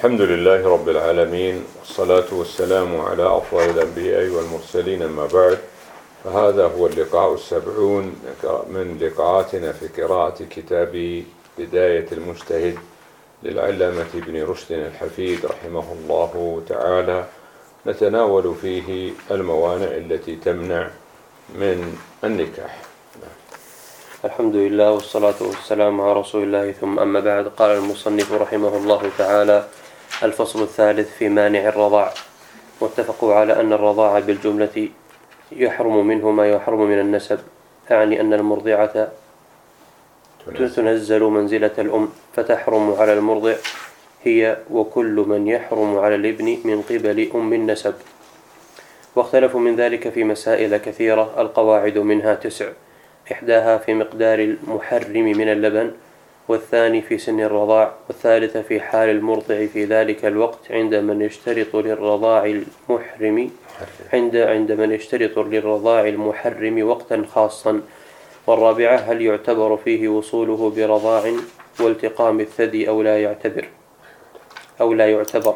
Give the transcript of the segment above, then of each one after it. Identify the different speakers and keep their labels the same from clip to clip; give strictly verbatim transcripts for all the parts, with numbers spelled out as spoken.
Speaker 1: الحمد لله رب العالمين، والصلاة والسلام على أفضل الأنبياء والمرسلين، أما بعد، فهذا هو اللقاء السبعون من لقاءاتنا في قراءة كتاب بداية المجتهد للعلامة ابن رشد الحفيد رحمه الله تعالى. نتناول فيه الموانع التي تمنع من النكاح.
Speaker 2: الحمد لله والصلاة والسلام على رسول الله، ثم أما بعد. قال المصنف رحمه الله تعالى: الفصل الثالث في مانع الرضاع. واتفقوا على أن الرضاع بالجملة يحرم منه ما يحرم من النسب، أعني أن المرضعة تنزل منزلة الأم، فتحرم على المرضع هي وكل من يحرم على الابن من قبل أم النسب. واختلفوا من ذلك في مسائل كثيرة، القواعد منها تسع: إحداها في مقدار المحرم من اللبن، والثاني في سن الرضاع، والثالثة في حال المرضع في ذلك الوقت عند من يشترط للرضاع المحرم عند عند من يشترط للرضاع المحرم وقتا خاصا، والرابعة هل يعتبر فيه وصوله برضاع والتقام الثدي أو لا يعتبر أو لا يعتبر،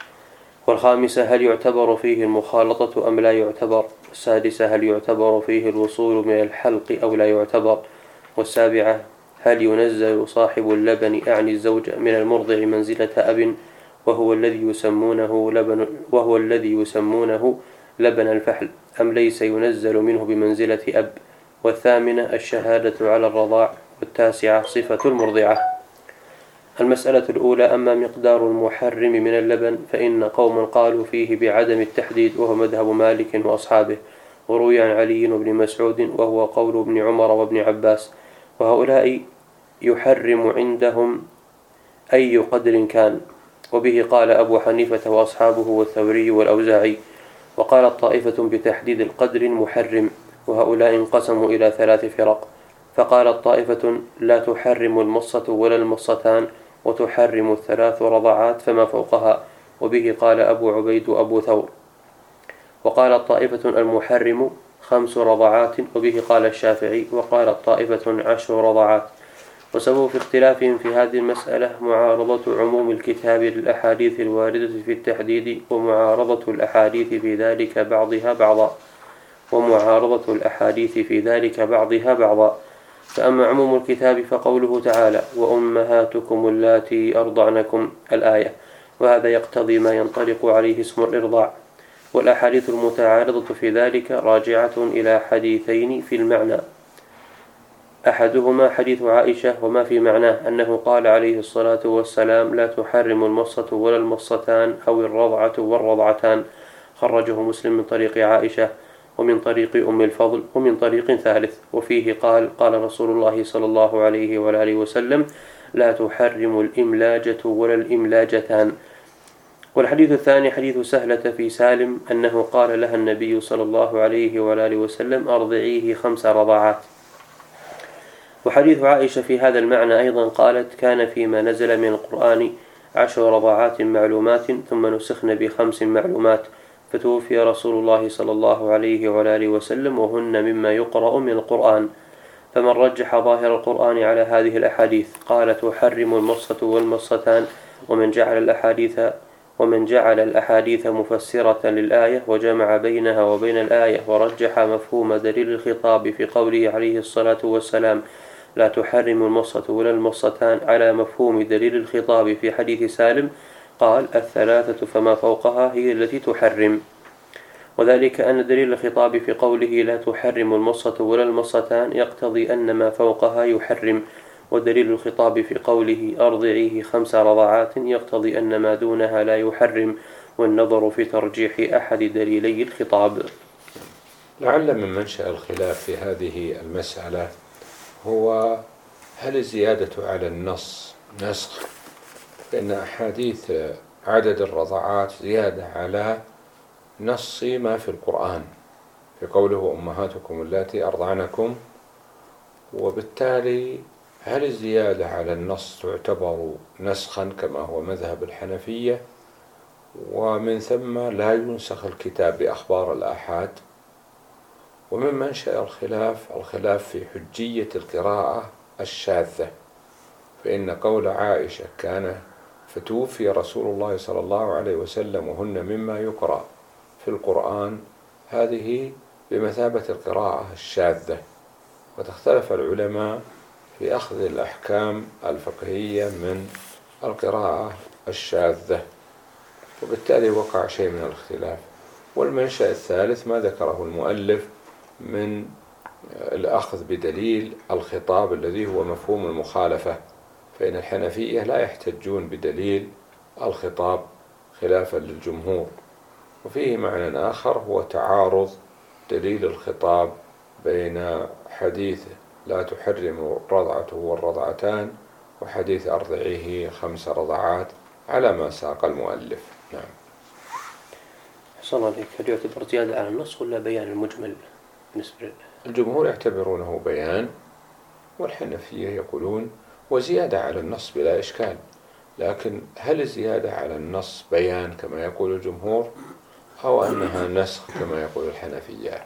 Speaker 2: والخامسة هل يعتبر فيه المخالطة أم لا يعتبر، السادسة هل يعتبر فيه الوصول من الحلق أو لا يعتبر، والسابعة هل ينزل صاحب اللبن أعني الزوج من المرضع منزلة أب وهو الذي يسمونه لبن وهو الذي يسمونه لبن الفحل، أم ليس ينزل منه بمنزلة أب، والثامنة الشهادة على الرضاع، والتاسعة صفة المرضعة. المسألة الأولى: أما مقدار المحرم من اللبن فإن قوما قالوا فيه بعدم التحديد، وهو مذهب مالك وأصحابه، وروي عن علي بن مسعود وهو قول ابن عمر وابن عباس، وهؤلاء يحرم عندهم أي قدر كان، وبه قال أبو حنيفة وأصحابه والثوري والأوزاعي. وقالت طائفة بتحديد القدر محرم، وهؤلاء انقسموا إلى ثلاث فرق، فقالت طائفة لا تحرم المصة ولا المصتان، وتحرم الثلاث رضعات فما فوقها، وبه قال أبو عبيد وأبو ثور. وقالت طائفة المحرم خمس رضعات، وبه قال الشافعي، وقالت طائفة عشر رضعات. وسبب في اختلافهم في هذه المسألة معارضة عموم الكتاب للأحاديث الواردة في التحديد، ومعارضة الأحاديث في ذلك بعضها بعضا ومعارضة الأحاديث في ذلك بعضها بعضا فأما عموم الكتاب فقوله تعالى: وأمهاتكم اللاتي أرضعنكم الآية، وهذا يقتضي ما ينطلق عليه اسم الإرضاع. والأحاديث المتعارضة في ذلك راجعة إلى حديثين في المعنى: أحدهما حديث عائشة وما في معناه أنه قال عليه الصلاة والسلام: لا تحرم المصة ولا المصتان أو الرضعة والرضعتان، خرجه مسلم من طريق عائشة ومن طريق أم الفضل ومن طريق ثالث، وفيه قال: قال رسول الله صلى الله عليه وآله وسلم: لا تحرم الإملاجة ولا الإملاجتان. والحديث الثاني حديث سهلة في سالم أنه قال لها النبي صلى الله عليه وآله وسلم: أرضعيه خمس رضعات. وحديث عائشة في هذا المعنى أيضا قالت: كان فيما نزل من القرآن عشر رضعات معلومات ثم نسخن بخمس معلومات، فتوفي رسول الله صلى الله عليه وآله وسلم وهن مما يقرأ من القرآن. فمن رجح ظاهر القرآن على هذه الأحاديث قال: تحرم المصة والمصتان، ومن جعل الأحاديث ومن جعل الأحاديث مفسرة للآية وجمع بينها وبين الآية ورجح مفهوم دليل الخطاب في قوله عليه الصلاة والسلام: لا تحرم المصة ولا المصتان على مفهوم دليل الخطاب في حديث سالم، قال: الثلاثة فما فوقها هي التي تحرم. وذلك أن دليل الخطاب في قوله لا تحرم المصة ولا المصتان يقتضي أن ما فوقها يحرم، ودليل الخطاب في قوله أرضعيه خمس رضعات يقتضي أن ما دونها لا يحرم، والنظر في ترجيح أحد دليلي الخطاب.
Speaker 1: لعل من منشأ الخلاف في هذه المسألة هو هل الزيادة على النص نسخ؟ فإن أحاديث عدد الرضعات زيادة على نص ما في القرآن في قوله أمهاتكم اللاتي أرضعنكم، وبالتالي هل الزيادة على النص تعتبر نسخا كما هو مذهب الحنفية، ومن ثم لا ينسخ الكتاب بأخبار الآحاد؟ ومن منشأ الخلاف الخلاف في حجية القراءة الشاذة، فإن قول عائشة كان فتوفي رسول الله صلى الله عليه وسلم وهن مما يقرأ في القرآن، هذه بمثابة القراءة الشاذة. وتختلف العلماء في أخذ الأحكام الفقهية من القراءة الشاذة، وبالتالي وقع شيء من الاختلاف. والمنشأ الثالث ما ذكره المؤلف من الأخذ بدليل الخطاب الذي هو مفهوم المخالفة، فإن الحنفية لا يحتجون بدليل الخطاب خلافا للجمهور. وفيه معنى آخر هو تعارض دليل الخطاب بين حديث لا تحرم رضعته والرضعتان وحديث أرضعيه خمس رضعات على ما ساق المؤلف. نعم.
Speaker 2: حسن عليك، هل يعتبر زيادة على النص ولا بيان المجمل بالنسبة له؟
Speaker 1: الجمهور يعتبرونه بيان، والحنفية يقولون وزيادة على النص بلا إشكال، لكن هل الزيادة على النص بيان كما يقول الجمهور أو أنها نسخ كما يقول الحنفية؟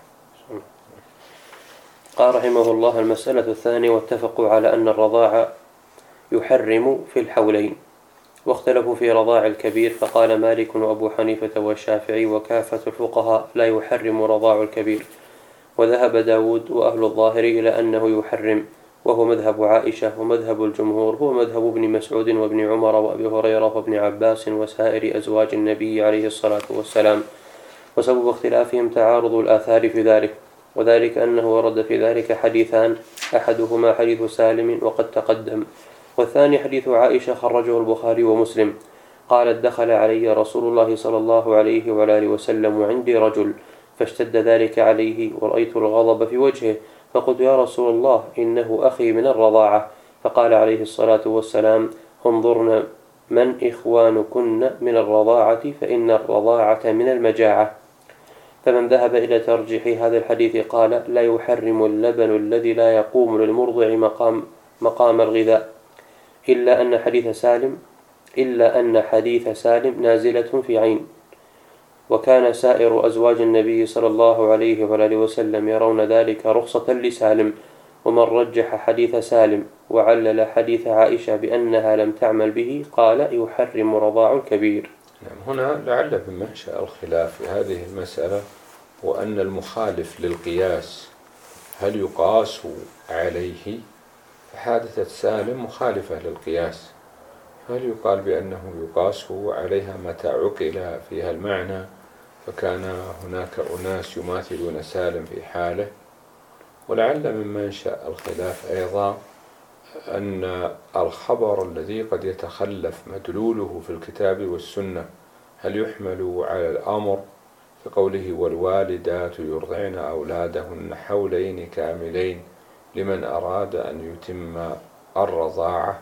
Speaker 2: قال رحمه الله: المسألة الثانية: واتفقوا على أن الرضاع يحرم في الحولين، واختلفوا في رضاع الكبير، فقال مالك وأبو حنيفة والشافعي وكافة الفقهاء لا يحرم رضاع الكبير، وذهب داود وأهل الظاهر إلى أنه يحرم، وهو مذهب عائشة، ومذهب الجمهور هو مذهب ابن مسعود وابن عمر وأبي هريرة وابن عباس وسائر أزواج النبي عليه الصلاة والسلام. وسبب اختلافهم تعارض الآثار في ذلك، وذلك أنه ورد في ذلك حديثان، أحدهما حديث سالم وقد تقدم، والثاني حديث عائشة خرجه البخاري ومسلم، قالت: دخل علي رسول الله صلى الله عليه وآله وسلم وعندي رجل، فاشتد ذلك عليه ورأيت الغضب في وجهه، فقلت: يا رسول الله، إنه أخي من الرضاعة. فقال عليه الصلاة والسلام: انظرن من إخوانكن من الرضاعة، فإن الرضاعة من المجاعة. فمن ذهب إلى ترجيح هذا الحديث قال: لا يحرم اللبن الذي لا يقوم للمرضع مقام, مقام الغذاء، إلا أن حديث سالم إلا أن حديث سالم نازلة في عين. وكان سائر أزواج النبي صلى الله عليه وآله وسلم يرون ذلك رخصة لسالم. ومن رجح حديث سالم وعلل حديث عائشة بأنها لم تعمل به قال: يحرم رضاع الكبير.
Speaker 1: هنا لعل من منشأ الخلاف في هذه المسألة هو أن المخالف للقياس هل يقاس عليه؟ فحادثة سالم مخالفة للقياس، هل يقال بأنه يقاس عليها متى عقل فيها المعنى؟ فكان هناك أناس يماثلون سالم في حاله. ولعل من منشأ الخلاف أيضا أن الخبر الذي قد يتخلف مدلوله في الكتاب والسنة هل يحمل على الأمر في قوله: والوالدات يرضعن أولادهن حولين كاملين لمن أراد أن يتم الرضاعة.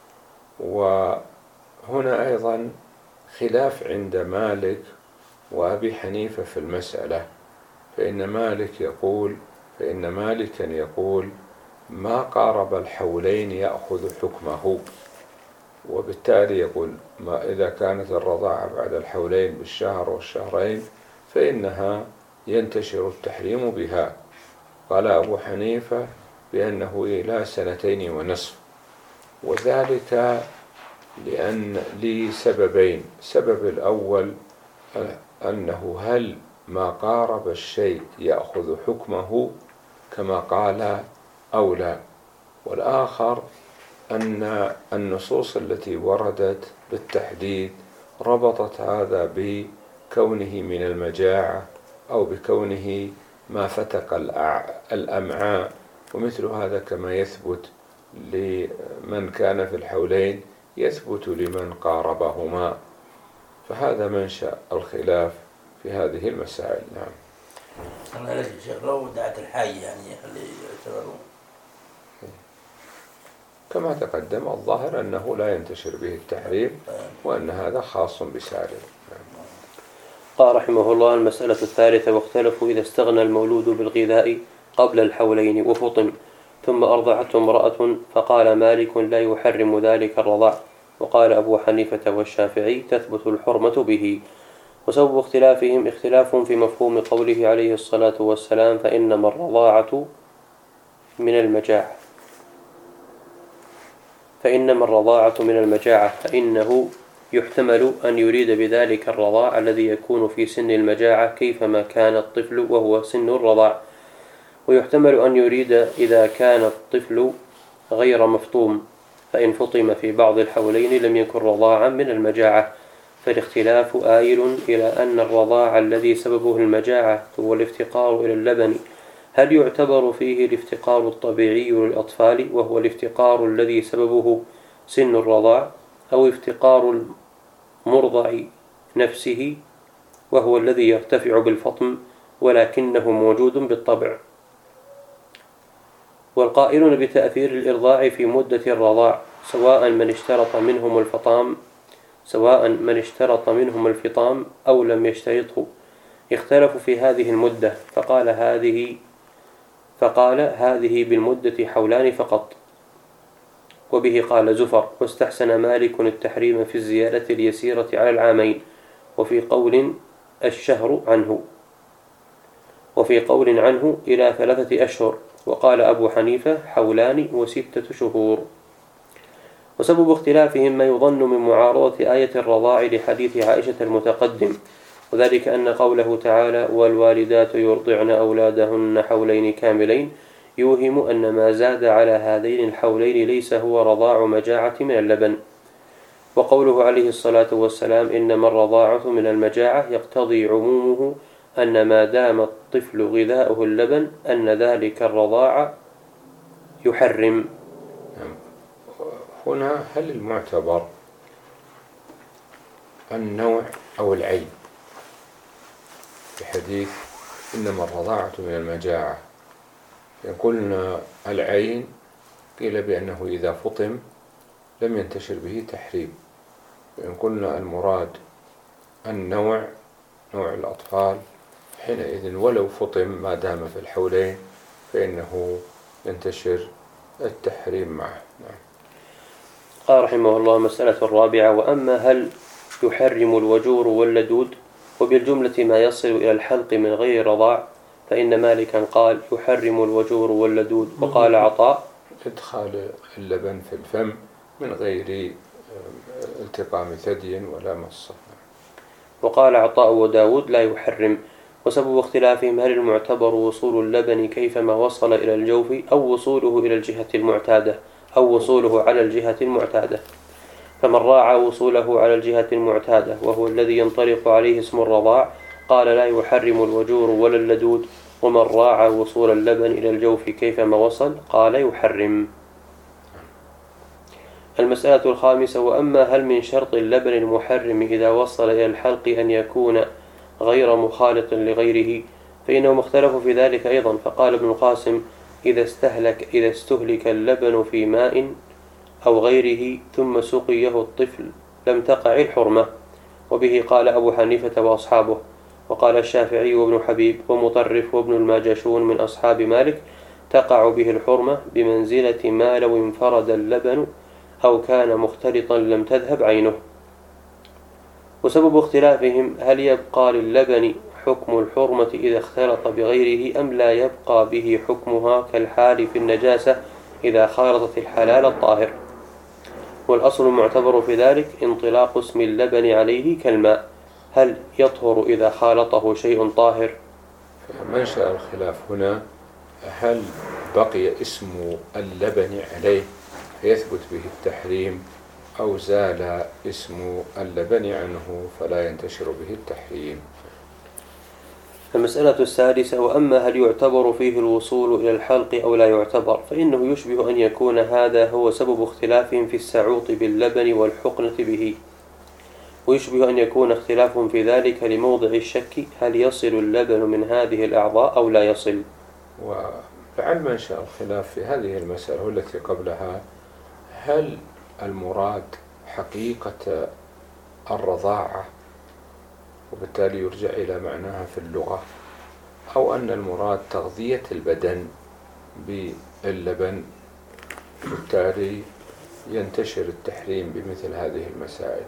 Speaker 1: وهنا أيضا خلاف عند مالك وأبي حنيفة في المسألة، فإن مالك يقول فإن مالكا يقول ما قارب الحولين يأخذ حكمه، وبالتالي يقول ما إذا كانت الرضاعة بعد الحولين بالشهر والشهرين فإنها ينتشر التحريم بها. قال أبو حنيفة بأنه إلى سنتين ونصف، وذلك لأن لسببين: السبب الأول أنه هل ما قارب الشيء يأخذ حكمه كما قال أو لا، والآخر أن النصوص التي وردت بالتحديد ربطت هذا بكونه من المجاعة أو بكونه ما فتق الأمعاء، ومثل هذا كما يثبت لمن كان في الحولين يثبت لمن قاربهما. فهذا منشأ الخلاف في هذه المسائل. نعم.
Speaker 3: أنا ليش الشيخ لو دعت الحي يعني اللي يعتبرون
Speaker 1: كما تقدم الظاهر أنه لا ينتشر به التحريم وأن هذا خاص بسالم. نعم.
Speaker 2: قال رحمه الله: المسألة الثالثة: واختلفوا إذا استغنى المولود بالغذاء قبل الحولين وفطم ثم أرضعته امرأة، فقال مالك: لا يحرم ذلك الرضاع، وقال أبو حنيفة والشافعي: تثبت الحرمة به. وسبب اختلافهم اختلاف في مفهوم قوله عليه الصلاة والسلام: فإنما الرضاعة من المجاعة فإنما الرضاعة من المجاعة فإنه يحتمل أن يريد بذلك الرضاع الذي يكون في سن المجاعة كيفما كان الطفل وهو سن الرضاع، ويحتمل أن يريد إذا كان الطفل غير مفطوم، فإن فطم في بعض الحولين لم يكن رضاعا من المجاعة، فالاختلاف آيل إلى أن الرضاع الذي سببه المجاعة هو الافتقار إلى اللبن هل يعتبر فيه الافتقار الطبيعي للأطفال وهو الافتقار الذي سببه سن الرضاع، أو افتقار المرضع نفسه وهو الذي يرتفع بالفطم ولكنه موجود بالطبع. والقائلون بتأثير الإرضاع في مدة الرضاع سواء من اشترط منهم الفطام سواء من اشترط منهم الفطام أو لم يشترطه اختلفوا في هذه المدة، فقال هذه فقال هذه بالمدة حولان فقط، وبه قال زفر، واستحسن مالك التحريم في الزيادة اليسيرة على العامين، وفي قول الشهر عنه وفي قول عنه إلى ثلاثة أشهر، وقال أبو حنيفة حولان وستة شهور. وسبب اختلافهم ما يظن من معارضة آية الرضاع لحديث عائشة المتقدم، وذلك أن قوله تعالى والوالدات يرضعن أولادهن حولين كاملين يوهم أن ما زاد على هذين الحولين ليس هو رضاع مجاعة من اللبن، وقوله عليه الصلاة والسلام إنما الرضاعة من المجاعة يقتضي عمومه أن ما دام الطفل غذاؤه اللبن أن ذلك الرضاع يحرم.
Speaker 1: هنا هل المعتبر النوع أو العين في حديث إنما الرضاعة من المجاعة؟ إن قلنا العين قيل بأنه إذا فطم لم ينتشر به تحريم، وإن قلنا المراد النوع نوع الأطفال حينئذ ولو فطم ما دام في الحولين فإنه ينتشر التحريم معه. نعم.
Speaker 2: قال رحمه الله مسألة الرابعة: وأما هل يحرم الوجور واللدود وبالجملة ما يصل إلى الحلق من غير رضاع، فإن مالكا قال يحرم الوجور واللدود، وقال عطاء
Speaker 1: إدخال اللبن في الفم من غير التقام ثدي ولا مصة.
Speaker 2: وقال عطاء وداود لا يحرم. وسبب اختلافهم هل المعتبر وصول اللبن كيفما وصل إلى الجوف أو وصوله إلى الجهة المعتادة أو وصوله على الجهة المعتادة، فمن راعى وصوله على الجهة المعتادة وهو الذي ينطلق عليه اسم الرضاع قال لا يحرم الوجور ولا اللدود، ومن راعى وصول اللبن إلى الجوف كيفما وصل قال يحرم. المسألة الخامسة: وأما هل من شرط اللبن المحرم إذا وصل إلى الحلق أن يكون غير مخالط لغيره، فإنهم اختلفوا في ذلك أيضا، فقال ابن القاسم إذا استهلك إذا استهلك اللبن في ماء أو غيره ثم سقيه الطفل لم تقع الحرمة، وبه قال أبو حنيفة وأصحابه، وقال الشافعي وابن حبيب ومطرف وابن الماجشون من أصحاب مالك تقع به الحرمة بمنزلة ما لو انفرد اللبن أو كان مختلطا لم تذهب عينه. وسبب اختلافهم هل يبقى للبن حكم الحرمة إذا اختلط بغيره أم لا يبقى به حكمها كالحال في النجاسة إذا خالطت الحلال الطاهر، والأصل المعتبر في ذلك انطلاق اسم اللبن عليه كالماء، هل يطهر إذا خالطه شيء طاهر؟
Speaker 1: منشأ الخلاف هنا هل بقي اسم اللبن عليه فيثبت به التحريم أو زال اسم اللبن عنه فلا ينتشر به التحريم.
Speaker 2: المسألة السادسة: وأما هل يعتبر فيه الوصول إلى الحلق أو لا يعتبر، فإنه يشبه أن يكون هذا هو سبب اختلافهم في السعوط باللبن والحقنة به، ويشبه أن يكون اختلافهم في ذلك لموضع الشك هل يصل اللبن من هذه الأعضاء أو لا يصل.
Speaker 1: ولعل منشأ الخلاف في هذه المسألة التي قبلها هل المراد حقيقة الرضاعة وبالتالي يرجع إلى معناها في اللغة، أو أن المراد تغذية البدن باللبن وبالتالي ينتشر التحريم بمثل هذه المسائل.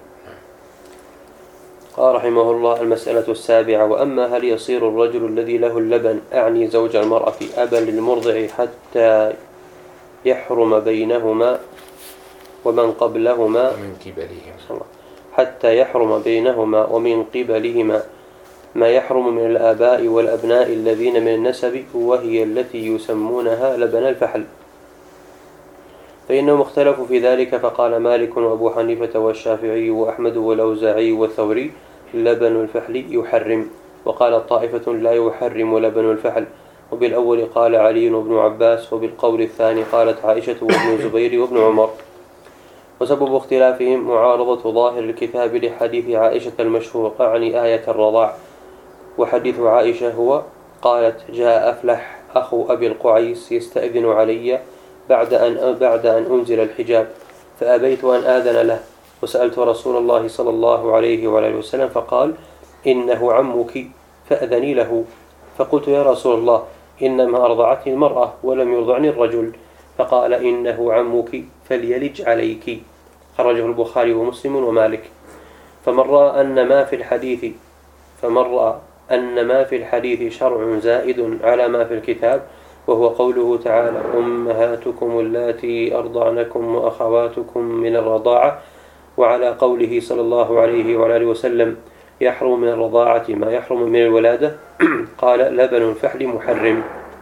Speaker 2: قال رحمه الله المسألة السابعة: وأما هل يصير الرجل الذي له اللبن أعني زوج المرأة أبا للمرضع حتى يحرم بينهما ومن قبلهما
Speaker 1: من قبلهم
Speaker 2: حتى يحرم بينهما ومن قبلهما ما يحرم من الآباء والأبناء الذين من النسب، وهي التي يسمونها لبن الفحل، فإنهم اختلفوا في ذلك، فقال مالك وأبو حنيفة والشافعي وأحمد والأوزاعي والثوري لبن الفحل يحرم، وقال طائفة لا يحرم لبن الفحل، وبالأول قال علي بن عباس، وبالقول الثاني قالت عائشة وابن الزبير وابن عمر. وسبب اختلافهم معارضة ظاهر الكتاب لحديث عائشة المشهور أعني آية الرضاع، وحديث عائشة هو قالت جاء أفلح أخو أبي القعيس يستأذن علي بعد أن, بعد أن أنزل الحجاب، فأبيت أن آذن له، وسألت رسول الله صلى الله عليه وعلى وسلم فقال إنه عمك فأذني له، فقلت يا رسول الله إنما أرضعتني المرأة ولم يرضعني الرجل، فقال إنه عمك فليلج عليك، خرجه البخاري ومسلم ومالك. فمن رأى أن ما في الحديث فمن رأى أن ما في الحديث شرع زائد على ما في الكتاب، وهو قوله تعالى أمهاتكم اللاتي أرضعنكم وأخواتكم من الرضاعة، وعلى قوله صلى الله عليه وعلى وسلم يحرم من الرضاعة ما يحرم من الولادة، قال لبن الفحل محرم.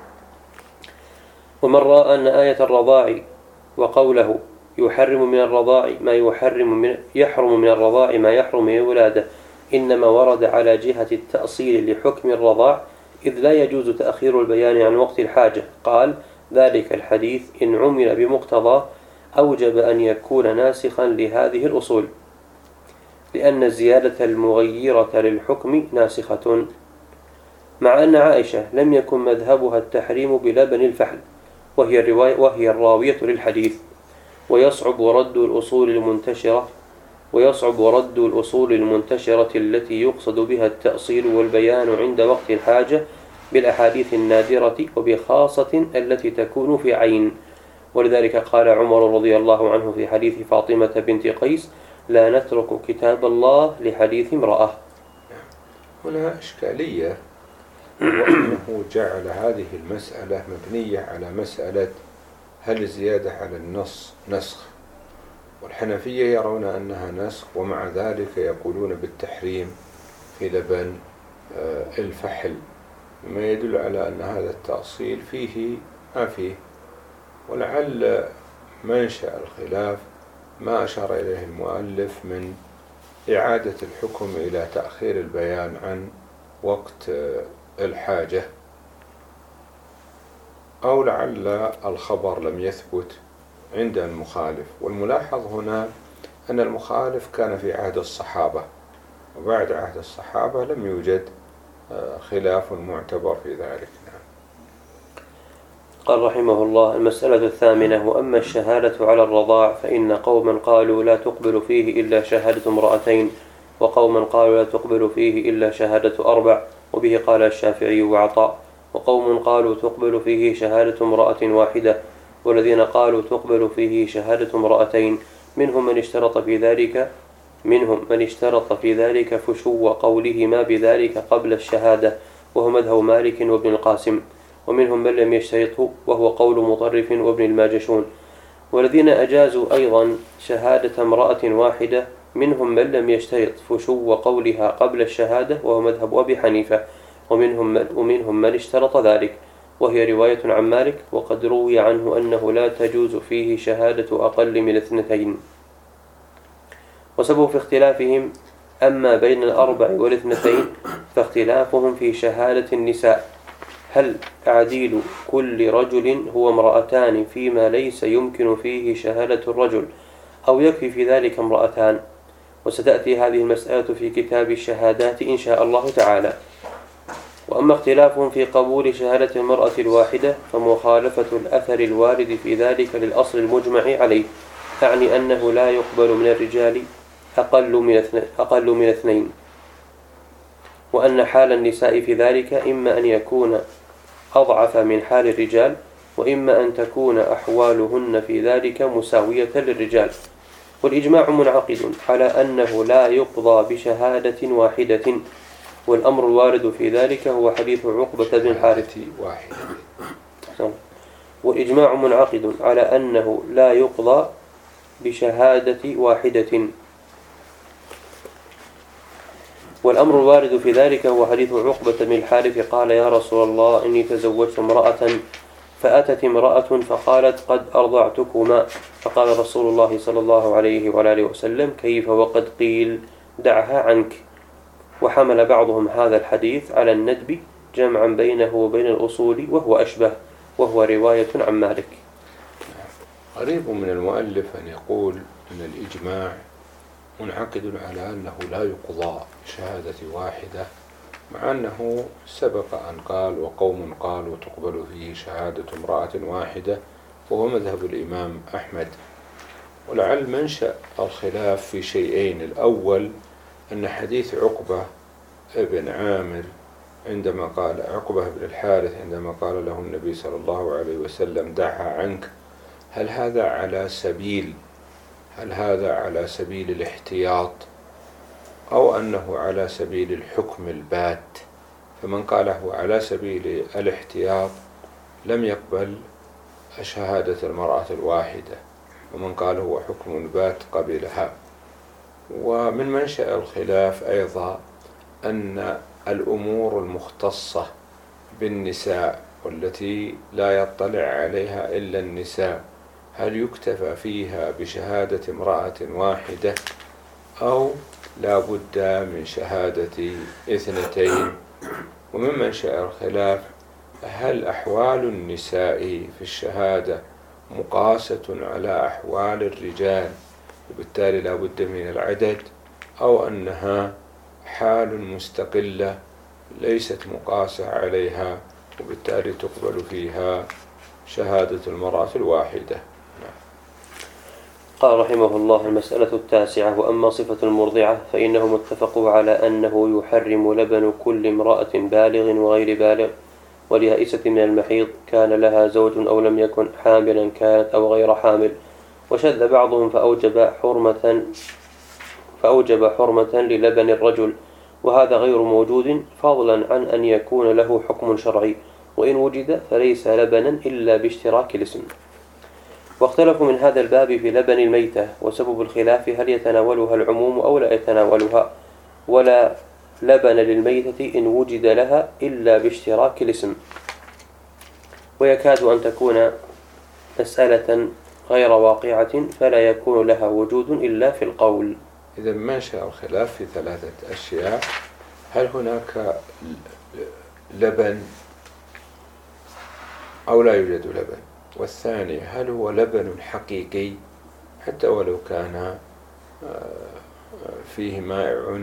Speaker 2: ومن رأى أن آية الرضاع وقوله يحرم من الرضاع ما يحرم من يحرم من الرضاع ما يحرم من الولادة إنما ورد على جهة التأصيل لحكم الرضاع، إذ لا يجوز تأخير البيان عن وقت الحاجة، قال ذلك الحديث إن عمل بمقتضى أوجب أن يكون ناسخا لهذه الأصول، لأن الزيادة المغيرة للحكم ناسخة، مع أن عائشة لم يكن مذهبها التحريم بلبن الفحل وهي, الرواية وهي الراوية للحديث، ويصعب رد الأصول المنتشرة ويصعب رد الأصول المنتشرة التي يقصد بها التأصيل والبيان عند وقت الحاجة بالأحاديث النادرة، وبخاصة التي تكون في عين. ولذلك قال عمر رضي الله عنه في حديث فاطمة بنت قيس لا نترك كتاب الله لحديث امرأة.
Speaker 1: هنا إشكالية، وأنه جعل هذه المسألة مبنية على مسألة هل الزيادة على النص نسخ، والحنفية يرون أنها نسخ، ومع ذلك يقولون بالتحريم في لبن الفحل، ما يدل على أن هذا التأصيل فيه ما فيه. ولعل منشأ الخلاف ما أشار إليه المؤلف من إعادة الحكم إلى تأخير البيان عن وقت الحاجة، أو لعل الخبر لم يثبت عند المخالف. والملاحظ هنا أن المخالف كان في عهد الصحابة، وبعد عهد الصحابة لم يوجد خلاف معتبر في ذلك.
Speaker 2: قال رحمه الله: المسألة الثامنة: وأما الشهادة على الرضاع فإن قوما قالوا لا تقبل فيه إلا شهادة امرأتين، وقوما قالوا لا تقبل فيه إلا شهادة أربع، وبه قال الشافعي وعطاء، وقوم قالوا تقبل فيه شهادة امرأة واحدة، والذين قالوا تقبل فيه شهادة امرأتين منهم من اشترط في ذلك منهم من اشترط في ذلك فشو قولهما بذلك قبل الشهادة، وهو مذهب مالك وابن القاسم، ومنهم من لم يشترطه وهو قول مطرف وابن الماجشون. والذين أجازوا أيضا شهادة امرأة واحدة منهم من لم يشترط فشو قولها قبل الشهادة، وهو مذهب أبي حنيفة، ومنهم من, ومنهم من اشترط ذلك، وهي رواية عن مالك، وقد روي عنه أنه لا تجوز فيه شهادة أقل من اثنتين. وسبب في اختلافهم أما بين الأربع والاثنتين فاختلافهم في شهادة النساء، هل تعديل كل رجل هو امرأتان فيما ليس يمكن فيه شهادة الرجل، أو يكفي في ذلك امرأتان؟ وستأتي هذه المسألة في كتاب الشهادات إن شاء الله تعالى. وأما اختلافهم في قبول شهادة المرأة الواحدة فمخالفة الأثر الوارد في ذلك للأصل المجمع عليه، أعني أنه لا يقبل من الرجال أقل من أقل من اثنين، وأن حال النساء في ذلك إما أن يكون أضعف من حال الرجال، وإما أن تكون أحوالهن في ذلك مساوية للرجال. والإجماع منعقد على أنه لا يقضى بشهادة واحدة، والأمر الوارد في ذلك هو حديث عقبة بن الحارث. والإجماع منعقد على أنه لا يقضى بشهادة واحدة، والأمر الوارد في ذلك هو حديث عقبة بن الحارث قال يا رسول الله إني تزوجت امرأة فأتت امرأة فقالت قد أرضعتكما، فقال رسول الله صلى الله عليه وآله وسلم كيف وقد قيل دعها عنك. وحمل بعضهم هذا الحديث على الندب جمعا بينه وبين الأصول وهو أشبه، وهو رواية عن مالك.
Speaker 1: قريب من المؤلف أن يقول أن الإجماع منعقد على أنه لا يقضى شهادة واحدة، مع أنه سبق أن قال وقوم قالوا تقبل فيه شهادة امرأة واحدة، وهو مذهب الإمام أحمد. ولعل منشأ الخلاف في شيئين: الأول أن حديث عقبة بن عامر عندما قال عقبة بن الحارث عندما قال له النبي صلى الله عليه وسلم دعها عنك، هل هذا على سبيل هل هذا على سبيل الاحتياط أو أنه على سبيل الحكم البات؟ فمن قاله على سبيل الاحتياط لم يقبل شهادة المرأة الواحدة، ومن قال هو حكم بات قبلها. ومن منشأ الخلاف أيضا أن الأمور المختصة بالنساء والتي لا يطلع عليها إلا النساء هل يكتفى فيها بشهادة امرأة واحدة أو لا بد من شهادة اثنتين؟ ومن منشأ الخلاف هل أحوال النساء في الشهادة مقاسة على أحوال الرجال وبالتالي لا بد من العدد، أو أنها حال مستقلة ليست مقاسة عليها وبالتالي تقبل فيها شهادة المرأة الواحدة؟
Speaker 2: قال رحمه الله: المسألة التاسعة: وأما صفة المرضعة فإنهم اتفقوا على أنه يحرم لبن كل امرأة بالغ وغير بالغ واليائسة من المحيض كان لها زوج أو لم يكن، حاملا كانت أو غير حامل. وشذ بعضهم فأوجب حرمة فأوجب حرمة للبن الرجل، وهذا غير موجود، فضلا عن أن يكون له حكم شرعي، وإن وجد فليس لبنا إلا باشتراك الاسم. واختلفوا من هذا الباب في لبن الميتة، وسبب الخلاف هل يتناولها العموم أو لا يتناولها، ولا لبن للميتة إن وجد لها إلا باشتراك الاسم. ويكاد أن تكون مسألة غير واقعة فلا يكون لها وجود إلا في القول.
Speaker 1: إذا منشأ الخلاف في ثلاثة أشياء: هل هناك لبن أو لا يوجد لبن؟ والثاني هل هو لبن حقيقي حتى ولو كان فيه مائع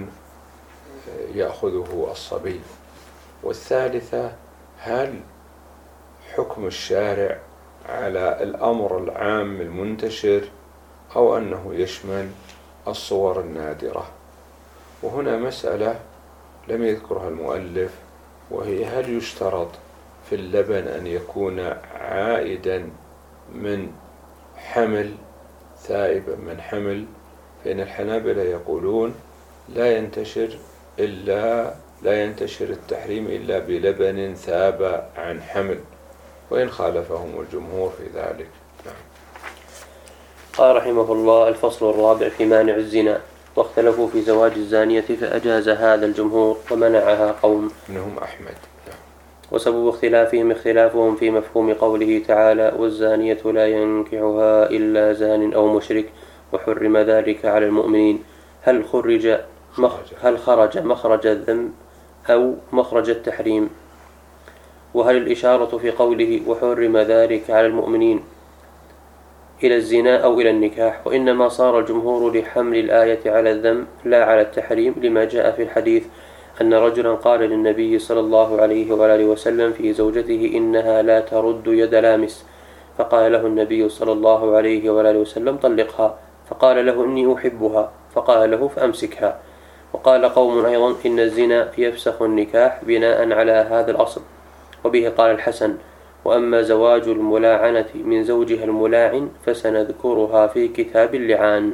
Speaker 1: يأخذه الصبي؟ والثالثة هل حكم الشارع على الأمر العام المنتشر أو أنه يشمل الصور النادرة؟ وهنا مسألة لم يذكرها المؤلف، وهي هل يشترط في اللبن أن يكون عائدا من حمل، ثائبا من حمل؟ فإن الحنابلة يقولون لا ينتشر إلا لا ينتشر التحريم إلا بلبن ثاب عن حمل، وإن خالفهم الجمهور في ذلك. نعم.
Speaker 2: قال رحمه الله: الفصل الرابع في مانع الزنا. واختلفوا في زواج الزانية فأجاز هذا الجمهور ومنعها قوم
Speaker 1: منهم أحمد.
Speaker 2: وسبب اختلافهم اختلافهم في مفهوم قوله تعالى: والزانية لا ينكحها إلا زان أو مشرك وحرم ذلك على المؤمنين. هل خرج مخ هل خرج مخرج الذم أو مخرج التحريم؟ وهل الإشارة في قوله وحرم ذلك على المؤمنين إلى الزنا أو إلى النكاح؟ وإنما صار الجمهور لحمل الآية على الذم لا على التحريم، لما جاء في الحديث أن رجلا قال للنبي صلى الله عليه وآله وسلم في زوجته إنها لا ترد يد لامس، فقال له النبي صلى الله عليه وآله وسلم طلقها، فقال له إني أحبها، فقال له فأمسكها. وقال قوم أيضا إن الزنا يفسخ النكاح بناء على هذا الأصل، وبه قال الحسن: وأما زواج الملاعنة من زوجها الملاعن فسنذكرها في كتاب اللعان.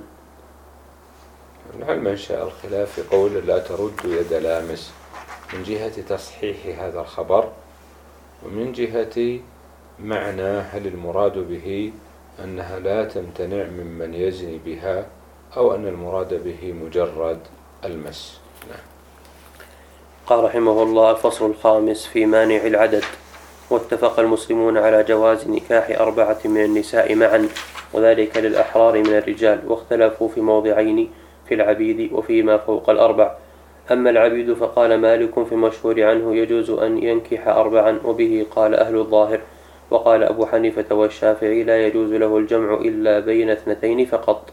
Speaker 1: هل منشأ الخلاف في قول لا ترد يد لامس من جهة تصحيح هذا الخبر، ومن جهة معنى هل المراد به أنها لا تمتنع ممن يزني بها أو أن المراد به مجرد المس؟ نعم.
Speaker 2: قال رحمه الله: الفصل الخامس في مانع العدد. واتفق المسلمون على جواز نكاح أربعة من النساء معا، وذلك للأحرار من الرجال، واختلفوا في موضعين: في العبيد وفيما فوق الأربع. أما العبيد فقال مالك في المشهور عنه: يجوز أن ينكح أربعا، وبه قال أهل الظاهر. وقال أبو حنيفة والشافعي: لا يجوز له الجمع إلا بين اثنتين فقط.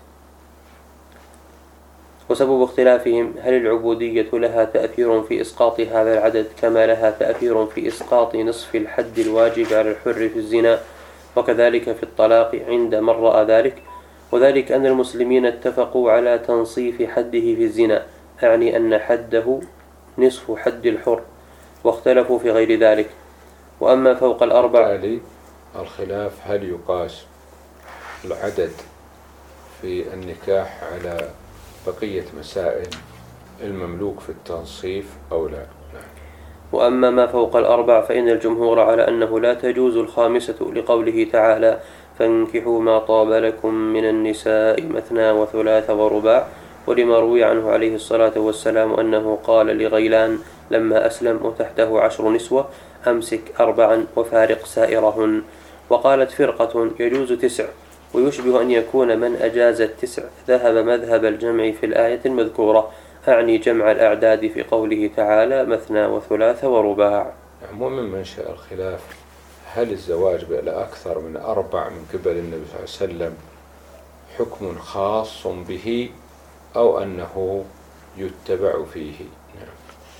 Speaker 2: وسبب اختلافهم: هل العبودية لها تأثير في إسقاط هذا العدد كما لها تأثير في إسقاط نصف الحد الواجب على الحر في الزنا، وكذلك في الطلاق عند من رأى ذلك؟ وذلك أن المسلمين اتفقوا على تنصيف حده في الزنا، أعني أن حده نصف حد الحر، واختلفوا في غير ذلك. وأما فوق الأربع،
Speaker 1: بالتالي الخلاف هل يقاس العدد في النكاح على بقية مسائل المملوك في التنصيف أو لا.
Speaker 2: وأما ما فوق الأربع فإن الجمهور على أنه لا تجوز الخامسة، لقوله تعالى: فانكحوا ما طاب لكم من النساء مثنى وثلاث ورباع، ولما روي عنه عليه الصلاة والسلام أنه قال لغيلان لما أسلم وتحته عشر نسوة: أمسك أربعا وفارق سائرهن. وقالت فرقة: يجوز تسع. ويشبه أن يكون من أجاز التسع ذهب مذهب الجمع في الآية المذكورة، أعني جمع الأعداد في قوله تعالى: مثنى وثلاث ورباع.
Speaker 1: مو من منشأ الخلاف هل الزواج بأكثر من أربع من قبل النبي صلى الله عليه وسلم حكم خاص به أو أنه يتبع فيه؟ نعم.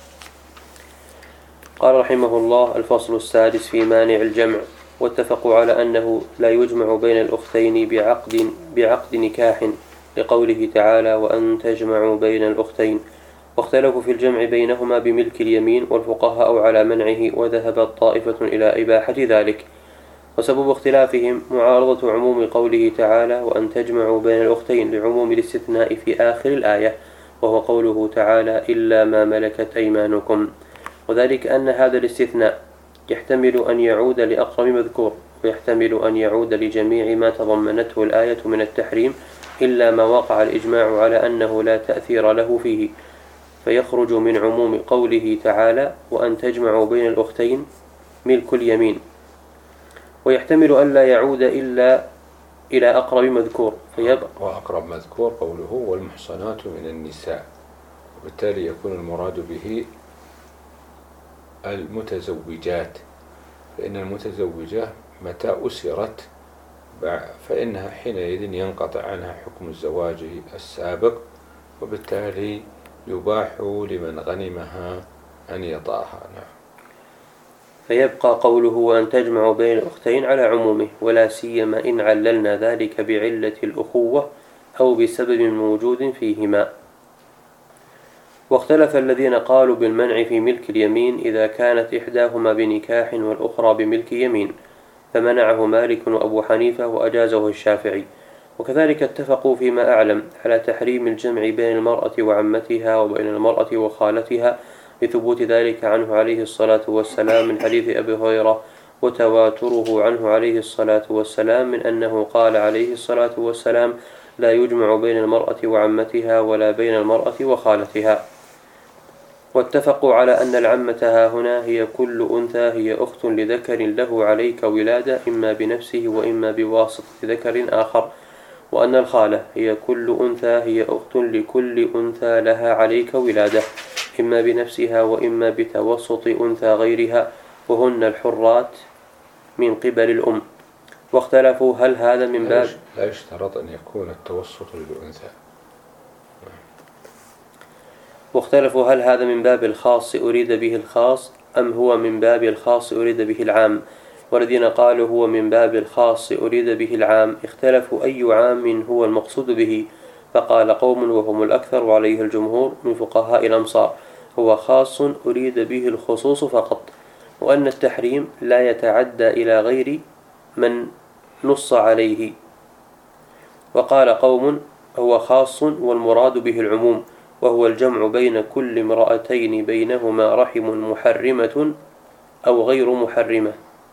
Speaker 2: قال رحمه الله: الفصل السادس في مانع الجمع. واتفقوا على أنه لا يجمع بين الأختين بعقد, بعقد نكاح، لقوله تعالى: وأن تجمعوا بين الأختين. واختلفوا في الجمع بينهما بملك اليمين، والفقهاء على منعه، وذهبت طائفة إلى إباحة ذلك. وسبب اختلافهم معارضة عموم قوله تعالى: وأن تجمعوا بين الأختين، لعموم الاستثناء في آخر الآية، وهو قوله تعالى: إلا ما ملكت أيمانكم. وذلك أن هذا الاستثناء يحتمل أن يعود لأقرب مذكور، ويحتمل أن يعود لجميع ما تضمنته الآية من التحريم، إلا ما وقع الإجماع على أنه لا تأثير له فيه، فيخرج من عموم قوله تعالى: وأن تجمعوا بين الأختين ملك اليمين. ويحتمل أن لا يعود إلا إلى أقرب مذكور فيبقى.
Speaker 1: وأقرب مذكور قوله: والمحصنات من النساء، وبالتالي يكون المراد به المتزوجات، فإن المتزوجة متى أسرت فإنها حينئذ ينقطع عنها حكم الزواج السابق، وبالتالي يباح لمن غنمها أن يطأها. نعم.
Speaker 2: فيبقى قوله: وأن تجمعوا بين الأختين على عمومه، ولا سيما إن عللنا ذلك بعلة الأخوة أو بسبب موجود فيهما. واختلف الذين قالوا بالمنع في ملك اليمين إذا كانت إحداهما بنكاح والأخرى بملك يمين، فمنعه مالك وأبو حنيفة وأجازه الشافعي. وكذلك اتفقوا فيما أعلم على تحريم الجمع بين المرأة وعمتها وبين المرأة وخالتها، لثبوت ذلك عنه عليه الصلاة والسلام من حديث أبي هريرة، وتواتره عنه عليه الصلاة والسلام من أنه قال عليه الصلاة والسلام: لا يجمع بين المرأة وعمتها ولا بين المرأة وخالتها. واتفقوا على أن العمة ها هنا هي كل أنثى هي أخت لذكر له عليك ولادة، إما بنفسه وإما بواسطة ذكر آخر، وأن الخالة هي كل أنثى هي أخت لكل أنثى لها عليك ولادة، إما بنفسها وإما بتوسط أنثى غيرها، وهن الحرات من قبل الأم. واختلفوا هل هذا من باب
Speaker 1: لا يشترط أن يكون التوسط للأنثى.
Speaker 2: واختلفوا هل هذا من باب الخاص أريد به الخاص أم هو من باب الخاص أريد به العام. والذين قالوا هو من باب الخاص أريد به العام اختلفوا أي عام هو المقصود به، فقال قوم وهم الأكثر وعليه الجمهور من فقهاء الأمصار: هو خاص أريد به الخصوص فقط، وأن التحريم لا يتعدى إلى غير من نص عليه. وقال قوم: هو خاص والمراد به العموم، وهو الجمع بين كل امرأتين بينهما رحم محرمة أو غير محرمة،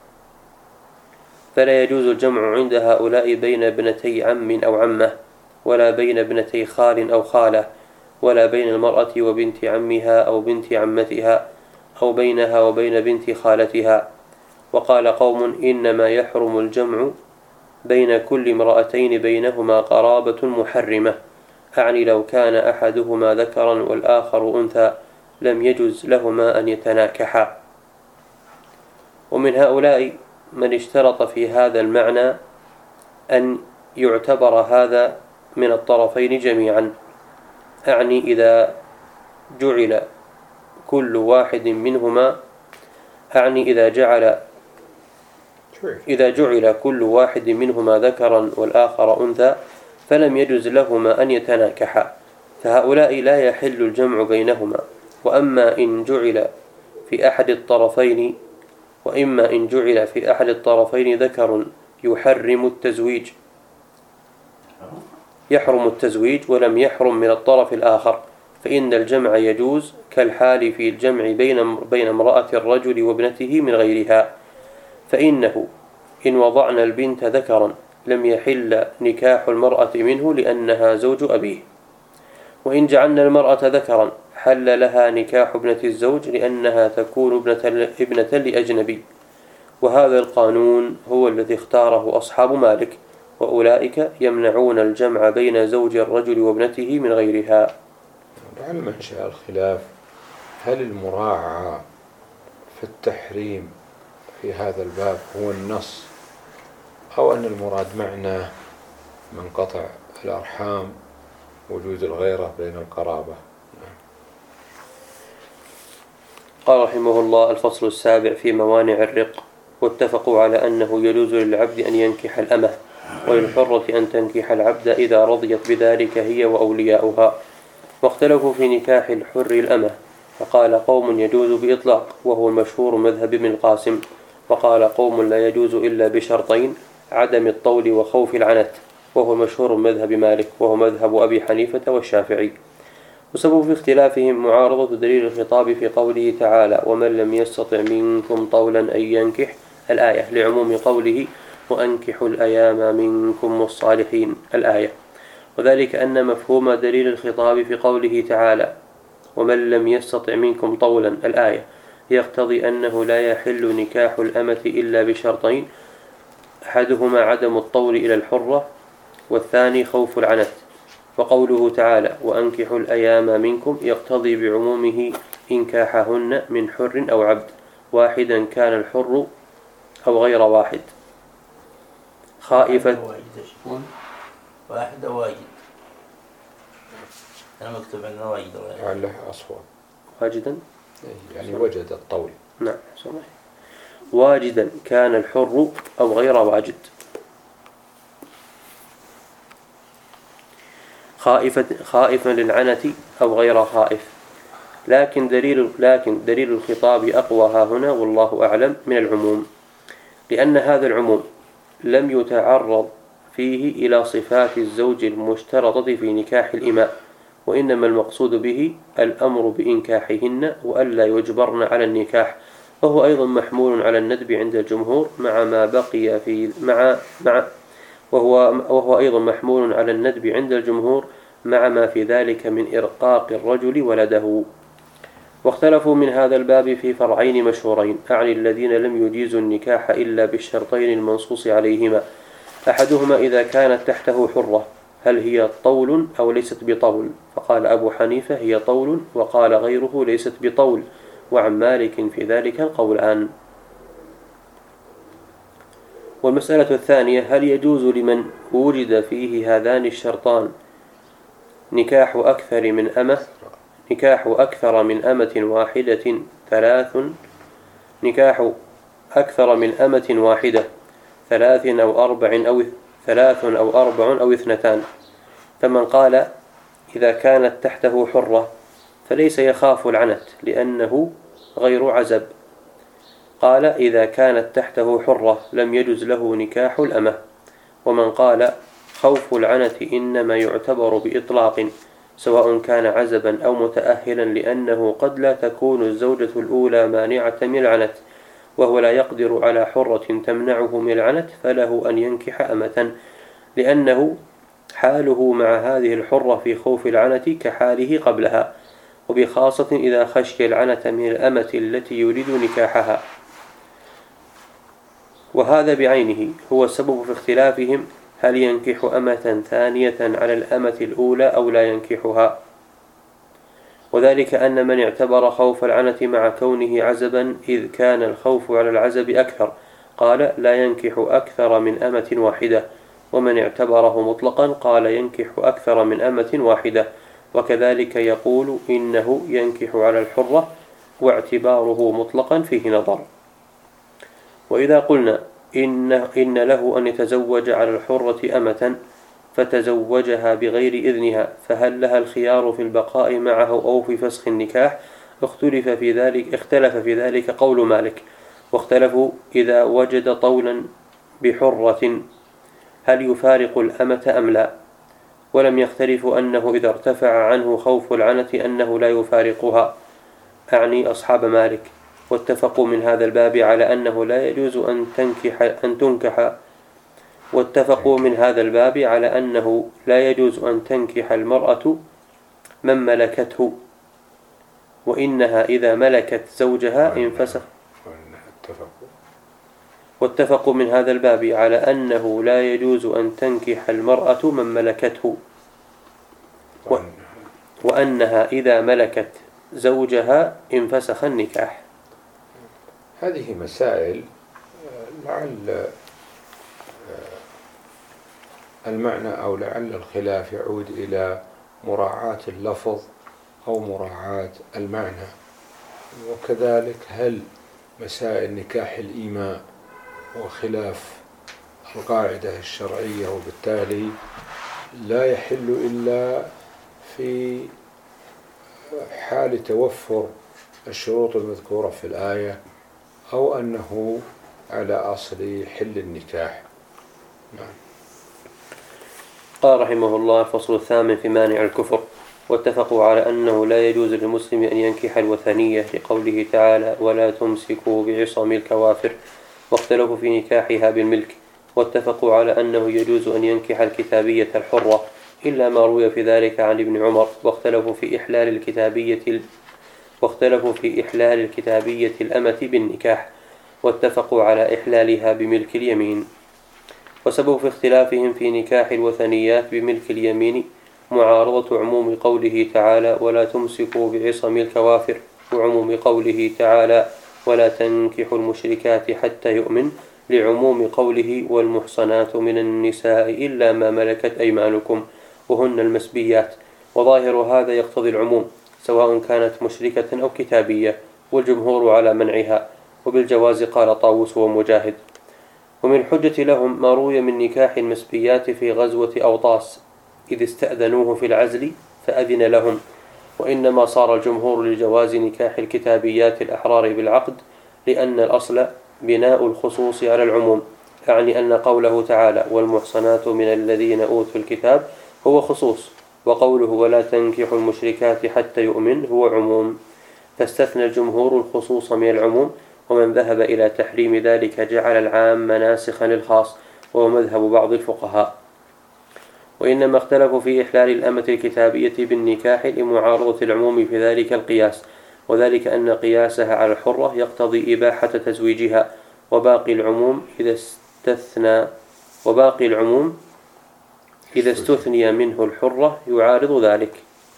Speaker 2: فلا يجوز الجمع عند هؤلاء بين ابنتي عم أو عمة، ولا بين ابنتي خال أو خالة، ولا بين المرأة وبنت عمها أو بنت عمتها أو بينها وبين بنت خالتها. وقال قوم إنما يحرم الجمع بين كل امرأتين بينهما قرابة محرمة، أعني لو كان أحدهما ذكرا والآخر أنثى لم يجز لهما أن يتناكحا. ومن هؤلاء من اشترط في هذا المعنى أن يعتبر هذا من الطرفين جميعا، أعني إذا جعل كل واحد منهما أعني إذا جعل إذا جعل كل واحد منهما ذكرا والآخر أنثى فلم يجز لهما أن يتناكحا، فهؤلاء لا يحل الجمع بينهما. وأما إن جعل في أحد الطرفين وإما إن جعل في أحد الطرفين ذكر يحرم التزويج يحرم التزويج ولم يحرم من الطرف الآخر، فإن الجمع يجوز كالحال في الجمع بين بين امرأة الرجل وابنته من غيرها. فإنه إن وضعنا البنت ذكرا لم يحل نكاح المرأة منه لأنها زوج أبيه، وإن جعلنا المرأة ذكرا حل لها نكاح ابنة الزوج لأنها تكون ابنة, ابنة لأجنبي. وهذا القانون هو الذي اختاره أصحاب مالك، وأولئك يمنعون الجمع بين زوج الرجل وابنته من غيرها.
Speaker 1: لعل منشأ الخلاف هل المراعاة في التحريم في هذا الباب هو النص، أو أن المراد معناه من قطع الأرحام وجود الغيرة بين القرابة.
Speaker 2: قال رحمه الله: الفصل السابع في موانع الرق. واتفقوا على أنه يجوز للعبد أن ينكح الأمة، وللحرة أن تنكح العبد إذا رضيت بذلك هي وأولياؤها. واختلفوا في نكاح الحر الأمة، فقال قوم يجوز بإطلاق وهو المشهور مذهب ابن القاسم، وقال قوم لا يجوز إلا بشرطين: عدم الطول وخوف العنت، وهو مشهور مذهب مالك وهو مذهب أبي حنيفة والشافعي. وسبب في اختلافهم معارضة دليل الخطاب في قوله تعالى: ومن لم يستطع منكم طولا أن ينكح الآية، لعموم قوله: وأنكحوا الأيام منكم والصالحين الآية. وذلك أن مفهوم دليل الخطاب في قوله تعالى: ومن لم يستطع منكم طولا الآية يقتضي أنه لا يحل نكاح الأمة إلا بشرطين: أحدهما عدم الطول إلى الحرة، والثاني خوف العنت. وقوله تعالى: وأنكحوا الأيام منكم يقتضي بعمومه إنكاحهن من حر أو عبد، واحدا كان الحر أو غير واحد. خائفة
Speaker 3: واحد واجد، أنا مكتوب عندنا واجد
Speaker 1: لعله أصوب
Speaker 2: واجدا
Speaker 1: يعني وجد الطول.
Speaker 2: نعم صحيح. واجدا كان الحر أو غير واجد. خائفة خائفا للعنة أو غير خائف. لكن دليل لكن دليل الخطاب أقوى ها هنا والله أعلم من العموم، لأن هذا العموم لم يتعرض فيه إلى صفات الزوج المشترطة في نكاح الإماء، وإنما المقصود به الأمر بإنكاحهن وألا يجبرن على النكاح، وهو أيضا محمول على الندب عند الجمهور مع ما بقي في مع مع وهو وهو أيضا محمول على الندب عند الجمهور مع ما في ذلك من إرقاق الرجل ولده. واختلفوا من هذا الباب في فرعين مشهورين، أعني الذين لم يجيزوا النكاح إلا بالشرطين المنصوص عليهما: أحدهما إذا كانت تحته حرة هل هي طول أو ليست بطول، فقال أبو حنيفة هي طول، وقال غيره ليست بطول، وعن مالك في ذلك القولان. والمسألة الثانية: هل يجوز لمن وجد فيه هذان الشرطان نكاح أكثر من أمة نكاح أكثر من أمة واحدة ثلاث نكاح أكثر من أمة واحدة ثلاث أو أربع أو ثلاث أو أربع أو اثنتان؟ فمن قال إذا كانت تحته حرة فليس يخاف العنت لأنه غير عزب، قال إذا كانت تحته حرة لم يجز له نكاح الأمة. ومن قال خوف العنت إنما يعتبر بإطلاق سواء كان عزبا أو متأهلا، لأنه قد لا تكون الزوجة الأولى مانعة من العنت وهو لا يقدر على حرة تمنعه من العنت، فله أن ينكح أمة، لأنه حاله مع هذه الحرة في خوف العنة كحاله قبلها، وبخاصة إذا خشي العنة من الأمة التي يريد نكاحها. وهذا بعينه هو السبب في اختلافهم هل ينكح أمة ثانية على الأمة الأولى أو لا ينكحها. وذلك أن من اعتبر خوف العنة مع كونه عزبا إذ كان الخوف على العزب أكثر قال لا ينكح أكثر من أمة واحدة، ومن اعتبره مطلقا قال ينكح أكثر من أمة واحدة. وكذلك يقول إنه ينكح على الحرة، واعتباره مطلقا فيه نظر. وإذا قلنا إن, إن له أن يتزوج على الحرة أمة فتزوجها بغير إذنها، فهل لها الخيار في البقاء معه أو في فسخ النكاح؟ اختلف في ذلك اختلف في ذلك قول مالك، واختلفوا إذا وجد طولا بحرة هل يفارق الأمة أم لا، ولم يختلفوا أنه إذا ارتفع عنه خوف العنة أنه لا يفارقها، أعني أصحاب مالك. واتفقوا من هذا الباب على أنه لا يجوز أن تنكح أن تنكح واتفقوا من هذا الباب على أنه لا يجوز أن تنكح المرأة من ملكته، وإنها إذا ملكت زوجها انفسخ. واتفقوا من هذا الباب على أنه لا يجوز أن تنكح المرأة من ملكته، وأنها إذا ملكت زوجها انفسخ النكاح.
Speaker 1: هذه مسائل لعل المعنى أو لعل الخلاف يعود إلى مراعاة اللفظ أو مراعاة المعنى. وكذلك هل مسائل نكاح الإيماء وخلاف القاعدة الشرعية، وبالتالي لا يحل إلا في حال توفر الشروط المذكورة في الآية، أو أنه على أصل حل النكاح. نعم.
Speaker 2: قال رحمه الله: الفصل الثامن في مانع الكفر. واتفقوا على أنه لا يجوز للمسلم أن ينكح الوثنية لقوله تعالى: ولا تمسكوا بعصم الكوافر. واختلفوا في نكاحها بالملك. واتفقوا على أنه يجوز أن ينكح الكتابية الحرة إلا ما روي في ذلك عن ابن عمر. واختلفوا في إحلال الكتابية واختلفوا في إحلال الكتابية الأمة بالنكاح. واتفقوا على إحلالها بملك اليمين. وسبب في اختلافهم في نكاح الوثنيات بملك اليمين معارضة عموم قوله تعالى: ولا تمسكوا بعصم الكوافر، وعموم قوله تعالى: ولا تنكحوا المشركات حتى يؤمن، لعموم قوله: والمحصنات من النساء إلا ما ملكت أيمانكم وهن المسبيات. وظاهر هذا يقتضي العموم سواء كانت مشركة أو كتابية، والجمهور على منعها، وبالجواز قال طاووس ومجاهد. ومن الحجة لهم ما روي من نكاح المسبيات في غزوة أوطاس إذ استأذنوه في العزل فأذن لهم. وإنما صار الجمهور لجواز نكاح الكتابيات الأحرار بالعقد، لأن الأصل بناء الخصوص على العموم، يعني أن قوله تعالى: والمحصنات من الذين أوتوا الكتاب هو خصوص، وقوله: ولا تنكحوا المشركات حتى يؤمن هو عموم، فاستثنى الجمهور الخصوص من العموم. ومن ذهب إلى تحريم ذلك جعل العام ناسخا للخاص، وهو مذهب بعض الفقهاء. وإنما اختلفوا في إحلال الأمة الكتابية بالنكاح لمعارضة العموم في ذلك القياس، وذلك أن قياسها على الحرة يقتضي إباحة تزويجها، وباقي العموم إذا استثنى وباقي العموم إذا استثني منه الحرة يعارض ذلك،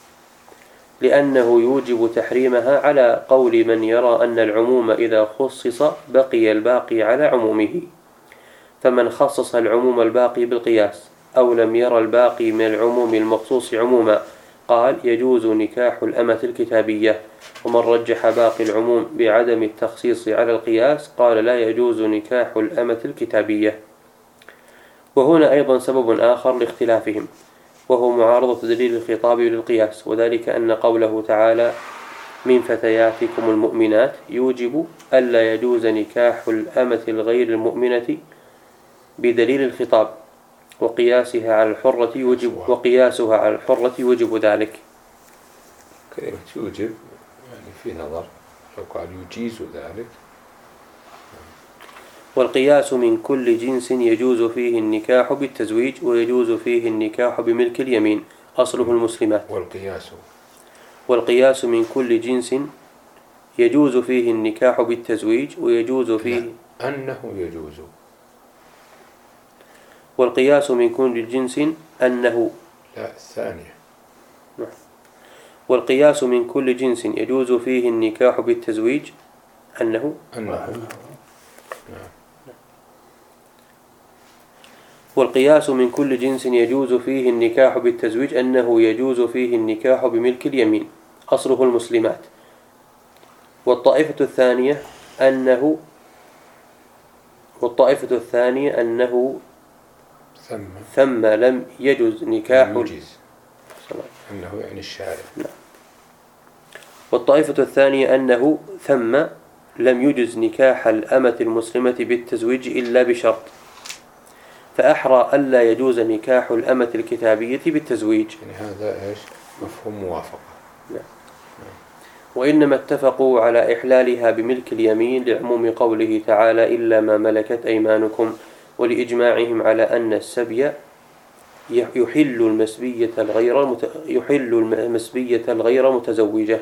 Speaker 2: لأنه يوجب تحريمها على قول من يرى أن العموم إذا خصص بقي الباقي على عمومه. فمن خصص العموم الباقي بالقياس أو لم يرى الباقي من العموم المخصوص عموما قال يجوز نكاح الأمة الكتابية. ومن رجح باقي العموم بعدم التخصيص على القياس قال لا يجوز نكاح الأمة الكتابية. وهنا أيضا سبب آخر لاختلافهم، وهو معارضة دليل الخطاب للقياس، وذلك أن قوله تعالى: من فتياتكم المؤمنات يوجب ألا يجوز نكاح الأمة الغير المؤمنة بدليل الخطاب، وقياسها على الحرة يوجب وقياسها على الحرة يوجب ذلك.
Speaker 1: كلمة يوجب يعني في نظر، لو قال يجيز ذلك.
Speaker 2: والقياس من كل جنس يجوز فيه النكاح بالتزويج ويجوز فيه النكاح بملك اليمين أصله المسلمات.
Speaker 1: والقياس
Speaker 2: والقياس من كل جنس يجوز فيه النكاح بالتزويج ويجوز فيه
Speaker 1: لا. أنه يجوز.
Speaker 2: والقياس من كل جنس أنه
Speaker 1: لا الثانية.
Speaker 2: والقياس من كل جنس يجوز فيه النكاح بالتزويج أنه
Speaker 1: أنه
Speaker 2: والقياس من كل جنس يجوز فيه النكاح بالتزويج أنه يجوز فيه النكاح بملك اليمين أصله المسلمات. والطائفة الثانية أنه والطائفة الثانية أنه
Speaker 1: ثم
Speaker 2: ثم لم يجوز نكاح
Speaker 1: يجيز. أنه يعني الشارع.
Speaker 2: والطائفة الثانية أنه ثم لم يجز نكاح الأمة المسلمة بالتزويج إلا بشرط، فأحرى ألا يجوز نكاح الأمة الكتابية بالتزويج.
Speaker 1: يعني هذا إيش مفهوم موافقة.
Speaker 2: وإنما اتفقوا على إحلالها بملك اليمين لعموم قوله تعالى إلا ما ملكت أيمانكم، ولإجماعهم على أن السبي يحل المسبية الغير مت... يحل المسبية الغير متزوجة.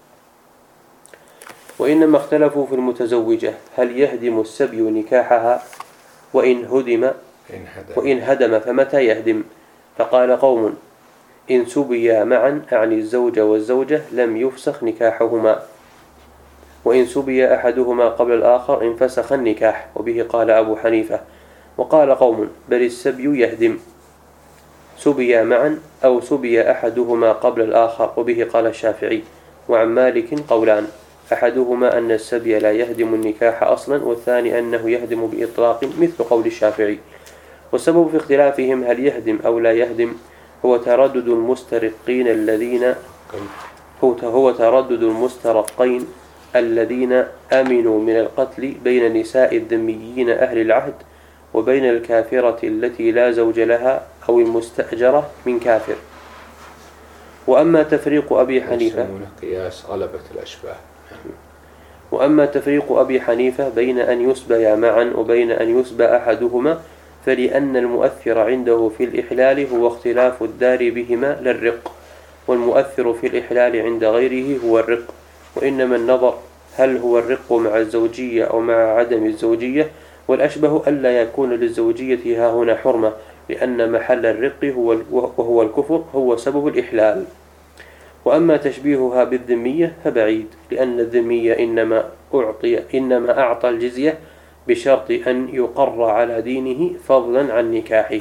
Speaker 2: وإنما اختلفوا في المتزوجة هل يهدم السبي نكاحها، وإن هدم
Speaker 1: إن هدم.
Speaker 2: وإن هدم فمتى يهدم؟ فقال قوم إن سبيا معا أعني الزوج والزوجة لم يفسخ نكاحهما، وإن سبي أحدهما قبل الآخر انفسخ النكاح، وبه قال أبو حنيفة. وقال قوم بل السبي يهدم سبيا معا أو سبي أحدهما قبل الآخر، وبه قال الشافعي. وعن مالك قولان، أحدهما أن السبي لا يهدم النكاح أصلا، والثاني أنه يهدم بإطلاق مثل قول الشافعي. والسبب في اختلافهم هل يهدم أو لا يهدم هو تردد المسترقين الذين هو هو تردد المسترقين الذين أمنوا من القتل بين نساء الذميين أهل العهد وبين الكافرة التي لا زوج لها أو المستأجرة من كافر. وأما تفريق أبي حنيفة
Speaker 1: قياس غلبة الأشباه.
Speaker 2: وأما تفريق أبي حنيفة بين أن يسبيا معا وبين أن يسبى أحدهما فلأن المؤثر عنده في الإحلال هو اختلاف الدار بهما لا الرق، والمؤثر في الإحلال عند غيره هو الرق. وإنما النظر هل هو الرق مع الزوجية أو مع عدم الزوجية، والأشبه ألا يكون للزوجية ها هنا حرمة، لأن محل الرق هو وهو الكفر هو سبب الإحلال. وأما تشبيهها بالذمية فبعيد، لأن الذمية إنما أعطي إنما أعطى الجزية بشرط أن يقر على دينه فضلا عن نكاحه.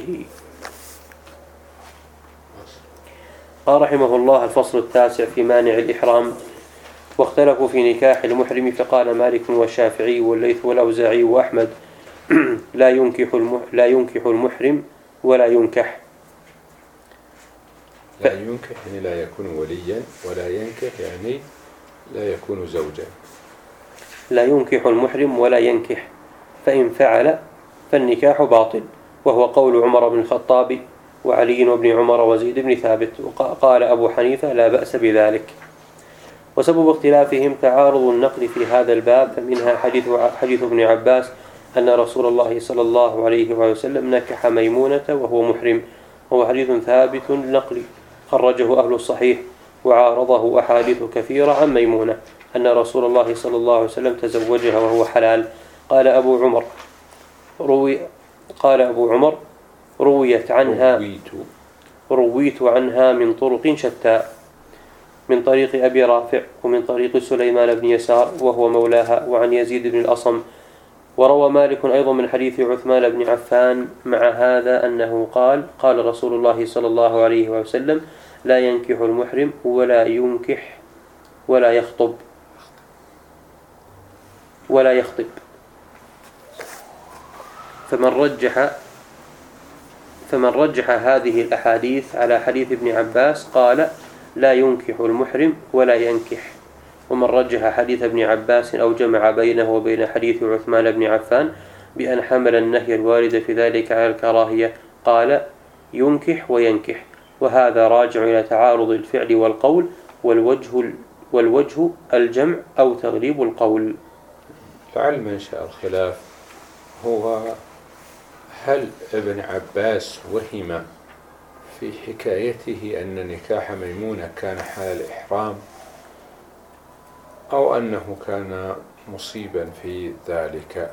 Speaker 2: قال رحمه الله: الفصل التاسع في مانع الإحرام. واختلفوا في نكاح المحرم، فقال مالك والشافعي والليث والأوزاعي وأحمد لا ينكح لا ينكح المحرم ولا ينكح.
Speaker 1: لا ينكح يعني لا يكون وليا، ولا ينكح يعني لا يكون زوجا.
Speaker 2: لا ينكح المحرم ولا ينكح، فإن فعل فالنكاح باطل، وهو قول عمر بن الخطاب وعلي وابن عمر وزيد بن ثابت. وقال أبو حنيفة لا بأس بذلك. وسبب اختلافهم تعارض النقل في هذا الباب، فمنها حديث حديث ابن عباس أن رسول الله صلى الله عليه وسلم نكح ميمونة وهو محرم، وهو حديث ثابت النقل خرجه أهل الصحيح. وعارضه أحاديث كثيرة عن ميمونة أن رسول الله صلى الله عليه وسلم تزوجها وهو حلال. قال أبو عمر روي قال أبو عمر رويت عنها
Speaker 1: رويت,
Speaker 2: رويت عنها من طرق شتى، من طريق أبي رافع ومن طريق سليمان بن يسار وهو مولاها، وعن يزيد بن الأصم. وروى مالك أيضا من حديث عثمان بن عفان مع هذا أنه قال قال رسول الله صلى الله عليه وسلم لا ينكح المحرم ولا ينكح ولا يخطب ولا يخطب. فمن رجح فمن رجح هذه الأحاديث على حديث ابن عباس قال لا ينكح المحرم ولا ينكح، ومن رجح حديث ابن عباس أو جمع بينه وبين حديث عثمان بن عفان بأن حمل النهي الوارد في ذلك على الكراهية قال ينكح وينكح. وهذا راجع إلى تعارض الفعل والقول، والوجه والوجه الجمع أو تغليب القول.
Speaker 1: لعل منشأ الخلاف هو هل ابن عباس وهم في حكايته أن نكاح ميمونة كان حال الإحرام، أو أنه كان مصيبا في ذلك؟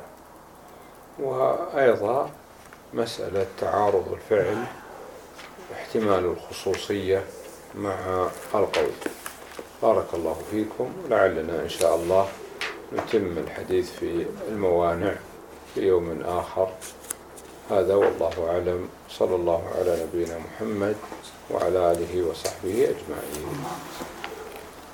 Speaker 1: وأيضا مسألة تعارض الفعل، احتمال الخصوصية مع القول. بارك الله فيكم، لعلنا إن شاء الله نتم الحديث في الموانع في يوم آخر. هذا والله أعلم، صلى الله على نبينا محمد وعلى آله وصحبه أجمعين.